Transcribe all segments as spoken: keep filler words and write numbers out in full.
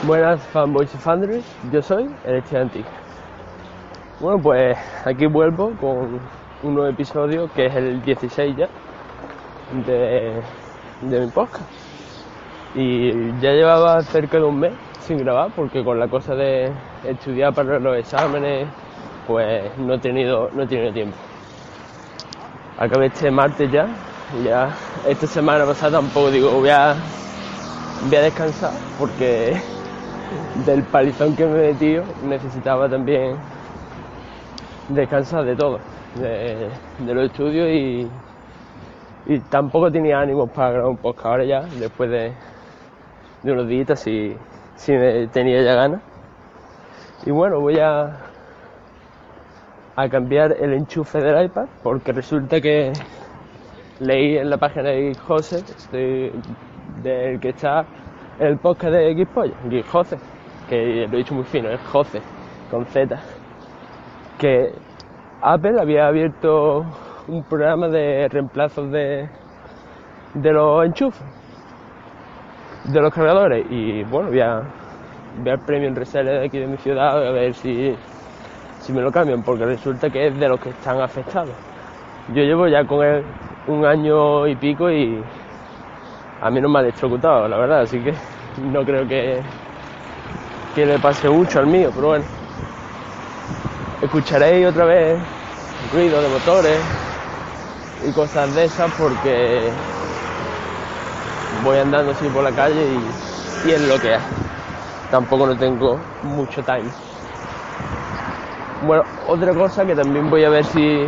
Buenas fanboys y fanders, yo soy el estudiante. Bueno, pues aquí vuelvo con un nuevo episodio que es el dieciséis ya de, de mi podcast. Y ya llevaba cerca de un mes sin grabar porque con la cosa de estudiar para los exámenes pues no he tenido, no he tenido tiempo. Acabé este martes ya, y ya esta semana pasada tampoco digo voy a, voy a descansar porque del palizón que me he metido necesitaba también descansar de todo, de, de los estudios y, y tampoco tenía ánimos para grabar un podcast ahora ya, después de, de unos días sí, sí me tenía ya ganas. Y bueno, voy a, a cambiar el enchufe del iPad porque resulta que leí en la página de José, del que está el podcast de Xpolla, José, que lo he dicho muy fino, es José, con Z, que Apple había abierto un programa de reemplazos de, de los enchufes, de los cargadores, y bueno, voy a, voy al Premium Reseller de aquí de mi ciudad a ver si, si me lo cambian, porque resulta que es de los que están afectados. Yo llevo ya con él un año y pico y a mí no me ha electrocutado, la verdad, así que no creo que, que le pase mucho al mío, pero bueno. Escucharéis otra vez ruido de motores y cosas de esas porque voy andando así por la calle y, y es lo que es. Tampoco no tengo mucho time. Bueno, otra cosa que también voy a ver si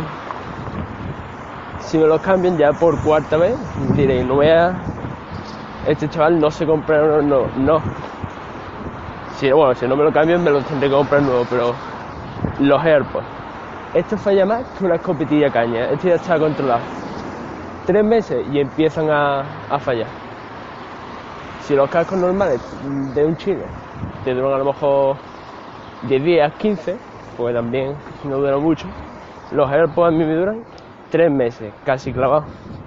si me los cambian ya por cuarta vez. Diréis, no voy a... Este chaval no se compra... No, no, no. Si, bueno, si no me lo cambian me los tendré que comprar nuevo, pero... Los AirPods. Esto falla más que una escopetilla caña. Esto ya está controlado. Tres meses y empiezan a, a fallar. Si los cascos normales de un chino te duran a lo mejor diez días, quince, pues también no duran mucho. Los AirPods a mí me duran tres meses, casi clavados.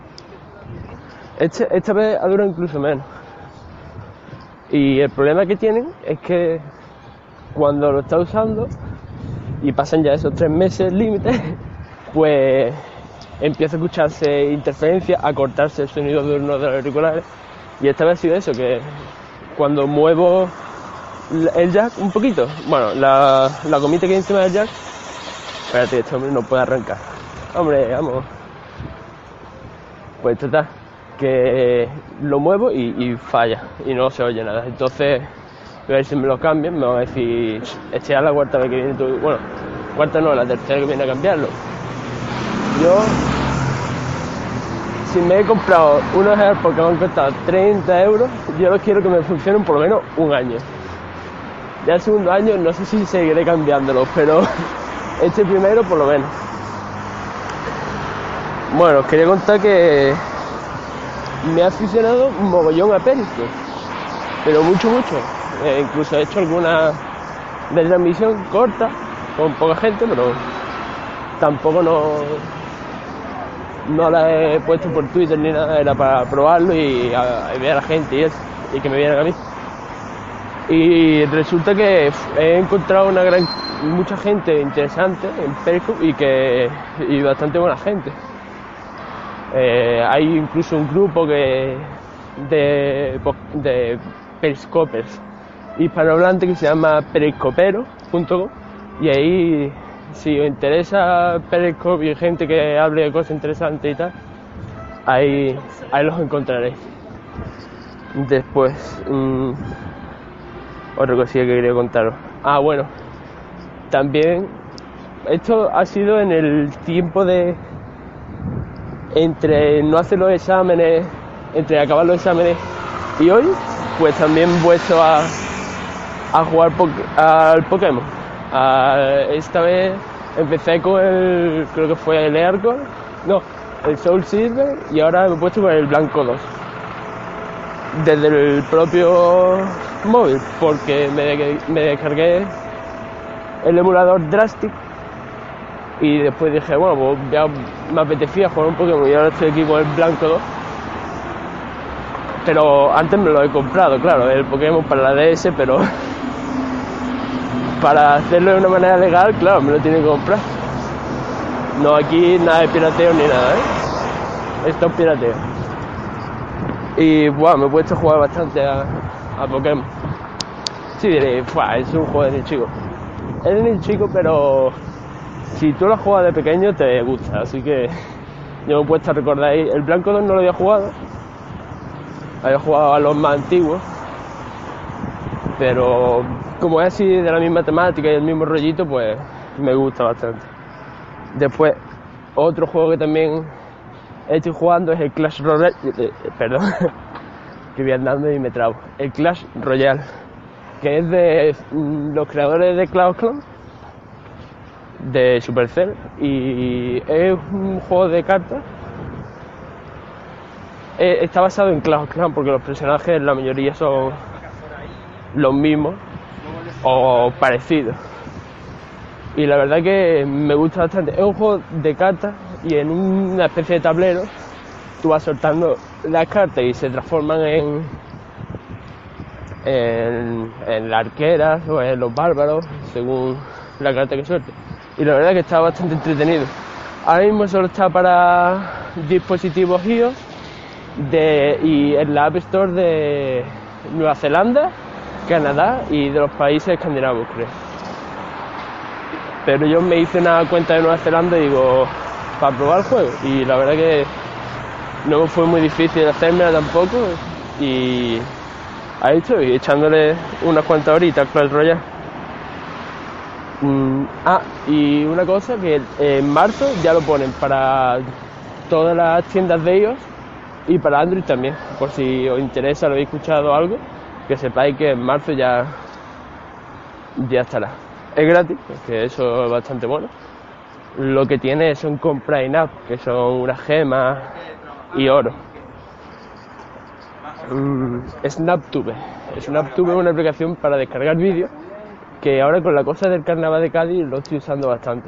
Este, esta vez ha durado incluso menos. Y el problema que tienen es que cuando lo estás usando y pasan ya esos tres meses límites, pues empieza a escucharse interferencia, a cortarse el sonido de uno de los auriculares. Y esta vez ha sido eso, que cuando muevo el jack un poquito, bueno, la, la gomita que hay encima del jack, espérate, este hombre no puede arrancar. Hombre, vamos. Pues total, que lo muevo y, y falla, y no se oye nada. Entonces, a ver si me lo cambian, me van a decir, este es la cuarta vez que viene tú. Bueno, cuarta no, la tercera que viene a cambiarlo. Yo, si me he comprado unos AirPods que me han costado treinta euros, yo los quiero que me funcionen por lo menos un año. Ya el segundo año no sé si seguiré cambiándolos, pero este primero por lo menos. Bueno, os quería contar que me ha aficionado mogollón a Periscope, pero mucho, mucho. Eh, incluso he hecho alguna de transmisión corta, con poca gente, pero tampoco no, no la he puesto por Twitter ni nada, era para probarlo y, a, y ver a la gente y, eso, y que me vieran a mí. Y resulta que he encontrado una gran, mucha gente interesante en Periscope y, que, y bastante buena gente. Eh, hay incluso un grupo que de, de periscopers hispanohablantes que se llama periscopero punto com, y ahí si os interesa Periscope y gente que hable de cosas interesantes y tal, ahí, ahí los encontraréis. Después mmm, otra cosilla que quería contaros, ah bueno, también esto ha sido en el tiempo de entre no hacer los exámenes, entre acabar los exámenes y hoy, pues también he vuelto a, a jugar po- al Pokémon. A, esta vez empecé con el, creo que fue el Earthgold, no, el Soul Silver, y ahora me he puesto con el Blanco dos. Desde el propio móvil, porque me, me descargué el emulador Drastic. Y después dije, bueno, pues ya me apetecía jugar un Pokémon y ahora estoy aquí con el Blanco dos. pero antes me lo he comprado, claro, el Pokémon para la D S, pero para hacerlo de una manera legal, claro, me lo tiene que comprar. No, aquí nada de pirateo ni nada, ¿eh? Esto es pirateo. Y bueno, me he puesto a jugar bastante a, a Pokémon. Sí, diréis, es un juego de niño chico. Es de niño chico, pero si tú lo juegas de pequeño te gusta, así que yo me he puesto a recordar ahí. El Blanco dos no lo había jugado, había jugado a los más antiguos, pero como es así de la misma temática y el mismo rollito, pues me gusta bastante. Después, otro juego que también estoy jugando es el Clash Royale, eh, perdón, que voy andando y me trabo. El Clash Royale, que es de los creadores de Clash of Clans, de Supercell, y es un juego de cartas. Eh, está basado en Clash of Clans porque los personajes, la mayoría son los mismos o parecidos. Y la verdad que me gusta bastante. Es un juego de cartas y en una especie de tablero tú vas soltando las cartas y se transforman en, en, en las arqueras o en los bárbaros según la carta que suelte. Y la verdad que está bastante entretenido. Ahora mismo solo está para dispositivos iOS de, y en la App Store de Nueva Zelanda, Canadá y de los países escandinavos, creo. Pero yo me hice una cuenta de Nueva Zelanda y digo, para probar el juego, y la verdad que no fue muy difícil hacérmela tampoco, y ahí estoy echándole unas cuantas horitas al Clash Royale. Mm, ah, y una cosa, que en marzo ya lo ponen para todas las tiendas de iOS y para Android también, por si os interesa, lo habéis escuchado algo, que sepáis que en marzo ya, ya estará. Es gratis, que eso es bastante bueno. Lo que tiene son compras in-app, que son unas gemas y oro. Mm, SnapTube. SnapTube es una aplicación para descargar vídeos que ahora con la cosa del Carnaval de Cádiz lo estoy usando bastante.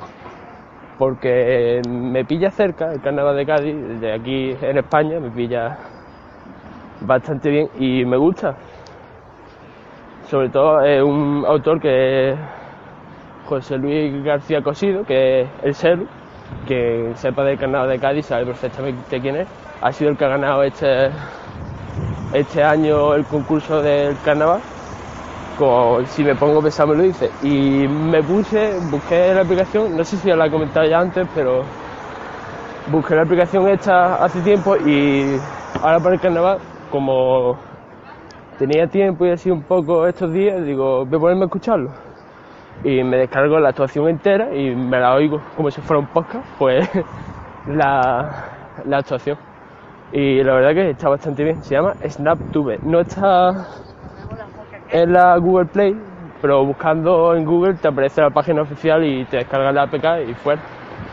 Porque me pilla cerca el Carnaval de Cádiz, de aquí en España, me pilla bastante bien y me gusta. Sobre todo es un autor que es José Luis García Cosido, que es el Celu, que sepa del Carnaval de Cádiz sabe perfectamente quién es. Ha sido el que ha ganado este, este año el concurso del Carnaval. Como si me pongo pesado me lo dice. Y me puse, busqué la aplicación, no sé si ya la he comentado ya antes, pero busqué la aplicación esta hace tiempo y ahora para el Carnaval, como tenía tiempo y así un poco estos días, digo, voy a ponerme a escucharlo. Y me descargo la actuación entera y me la oigo como si fuera un podcast, pues la, la actuación. Y la verdad que está bastante bien, se llama SnapTube. No está en la Google Play, pero buscando en Google te aparece la página oficial y te descargas la A P K y fuera.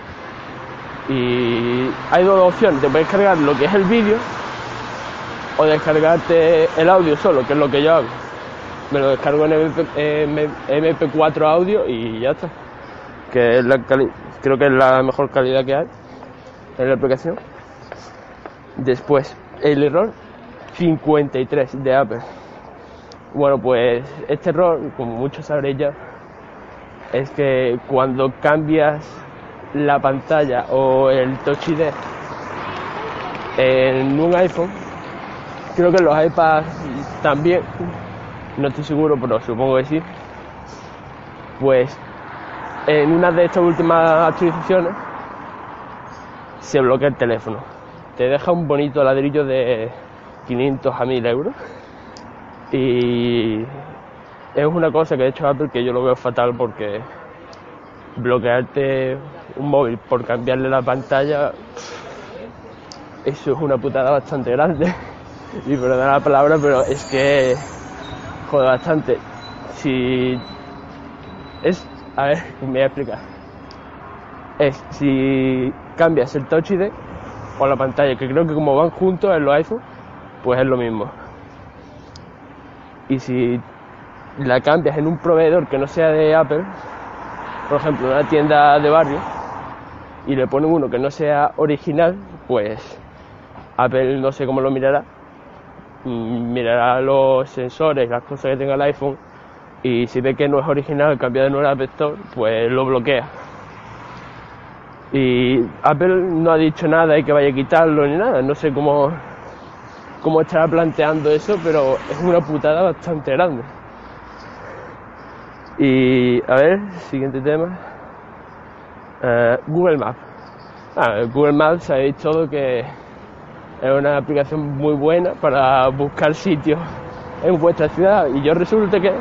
Y hay dos opciones, te puedes cargar lo que es el vídeo o descargarte el audio solo, que es lo que yo hago. Me lo descargo en eme pe cuatro audio y ya está. Que es la cali- creo que es la mejor calidad que hay en la aplicación. Después, el error cincuenta y tres de Apple. Bueno, pues este error, como muchos sabréis ya, es que cuando cambias la pantalla o el Touch I D en un iPhone, creo que en los iPads también, no estoy seguro, pero supongo que sí, pues en una de estas últimas actualizaciones se bloquea el teléfono. Te deja un bonito ladrillo de quinientos a mil euros y es una cosa que ha hecho Apple que yo lo veo fatal, porque bloquearte un móvil por cambiarle la pantalla, eso es una putada bastante grande. Y perdona la palabra, pero es que jode bastante. Si es, a ver, me voy a explicar. Es si cambias el Touch I D o la pantalla, que creo que como van juntos en los iPhones, pues es lo mismo. Y si la cambias en un proveedor que no sea de Apple, por ejemplo, en una tienda de barrio, y le ponen uno que no sea original, pues Apple no sé cómo lo mirará, mirará los sensores, las cosas que tenga el iPhone, y si ve que no es original, cambia de nuevo al App Store, pues lo bloquea. Y Apple no ha dicho nada y que vaya a quitarlo ni nada, no sé cómo, cómo estará planteando eso, pero es una putada bastante grande. Y a ver, siguiente tema. Uh, Google Maps. Ah, Google Maps sabéis todo que es una aplicación muy buena para buscar sitios en vuestra ciudad, y yo resulta que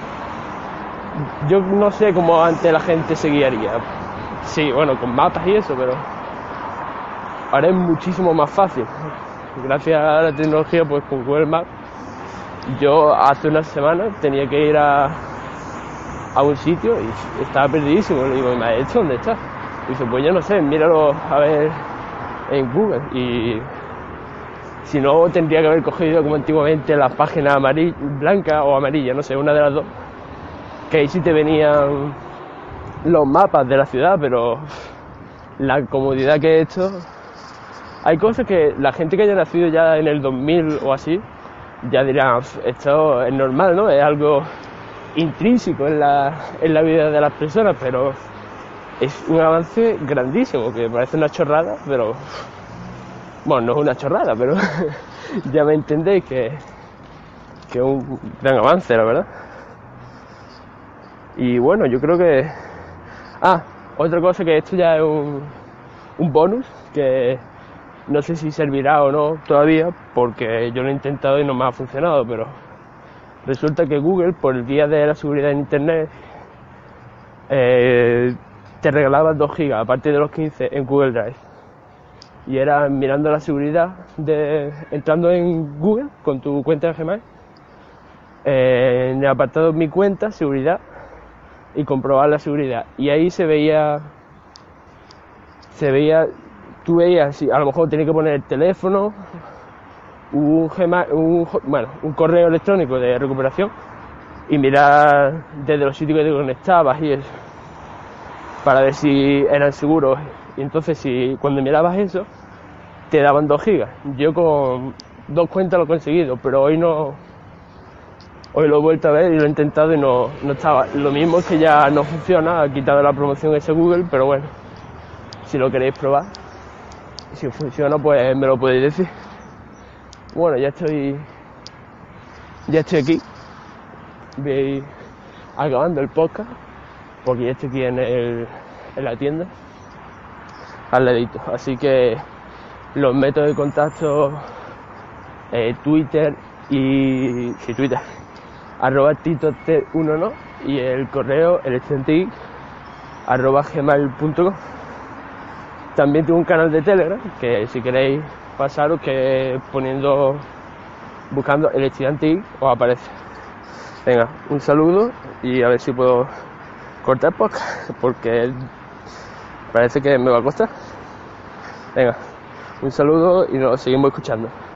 yo no sé cómo antes la gente se guiaría. Sí, bueno, con mapas y eso, pero ahora es muchísimo más fácil. Gracias a la tecnología, pues con Google Maps, yo hace una semana tenía que ir a, a un sitio y estaba perdidísimo. Le digo, ¿esto dónde está? Y dice, pues yo no sé, míralo a ver en Google. Y si no, tendría que haber cogido como antiguamente las páginas amarilla, blanca o amarilla, no sé, una de las dos, que ahí sí te venían los mapas de la ciudad, pero la comodidad que he hecho, hay cosas que la gente que haya nacido ya en el dos mil o así ya dirá, esto es normal, ¿no? Es algo intrínseco en la, en la vida de las personas, pero es un avance grandísimo, que parece una chorrada, pero bueno, no es una chorrada, pero ya me entendéis que que es un gran avance, la verdad. Y bueno, yo creo que ah, otra cosa, que esto ya es un, un bonus, que no sé si servirá o no todavía, porque yo lo he intentado y no me ha funcionado, pero resulta que Google, por el día de la seguridad en Internet, eh, te regalaba dos gigas, aparte de los quince, en Google Drive. Y era mirando la seguridad, de, entrando en Google con tu cuenta de Gmail, eh, en el apartado Mi Cuenta, Seguridad, y comprobar la seguridad. Y ahí se veía, se veía, tú veías, si a lo mejor tenías que poner el teléfono, un, Gmail, un, bueno, un correo electrónico de recuperación, y mirar desde los sitios que te conectabas y eso, para ver si eran seguros. Y entonces, si cuando mirabas eso, te daban dos gigas. Yo con dos cuentas lo he conseguido, pero hoy no, hoy lo he vuelto a ver y lo he intentado y no, no estaba. Lo mismo es que ya no funciona, ha quitado la promoción ese Google, pero bueno, si lo queréis probar, si funciona, pues me lo podéis decir. Bueno, ya estoy, ya estoy aquí, voy acabando el podcast, porque ya estoy aquí en, el, en la tienda, al ladito. Así que los métodos de contacto, eh, Twitter y... sí, Twitter, arroba tito t uno no, y el correo electrentic arroba gmail punto com. También tengo un canal de Telegram, que si queréis pasaros, que poniendo, buscando electrentic os aparece. Venga, un saludo, y a ver si puedo cortar podcast, porque parece que me va a costar. Venga, un saludo y nos seguimos escuchando.